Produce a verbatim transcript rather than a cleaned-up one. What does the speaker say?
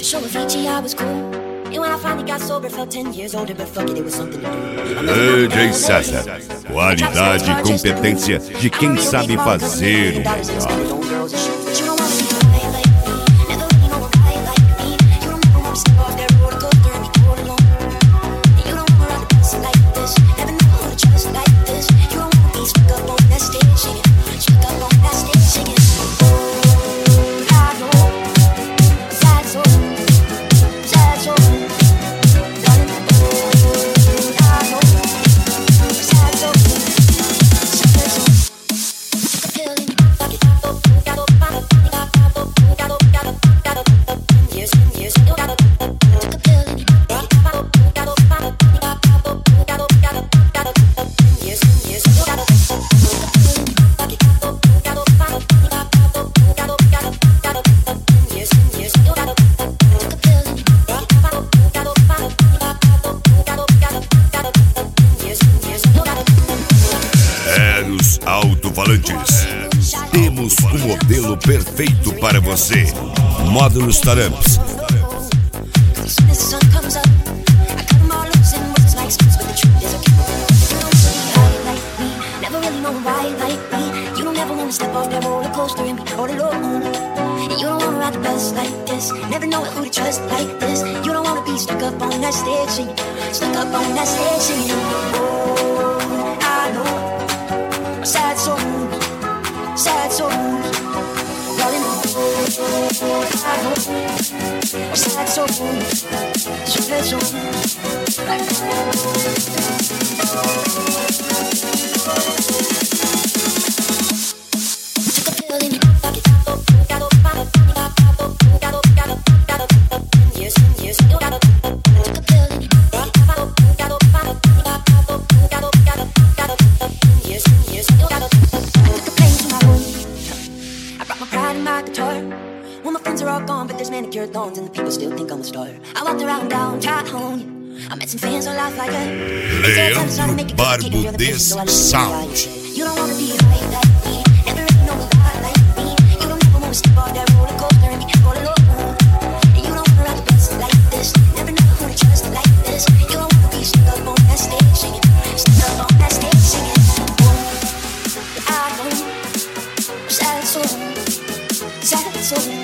show Avicii I was cool. And when I finally got sober, felt ten years older, but fuck it, it was something to do. D J César, qualidade e competência de quem sabe fazer o melhor. Alto-falantes, temos o modelo perfeito para você. Módulos Taramps. Sad souls, sad souls, rolling on. Sad souls, sad souls. Manicured lawns and the people still think I'm a star. I walked around downtown, I met some fans on life like that. Leandro Barbudez Sound. You don't wanna be like that. Never really know a guy like me. You don't ever wanna step off that roller coaster and be all alone. You don't wanna ride the bus like this. Never know who to trust like this. You don't wanna be stuck up on that stage singing, stuck up on that stage singing. Oh, I know, sad soul, sad soul.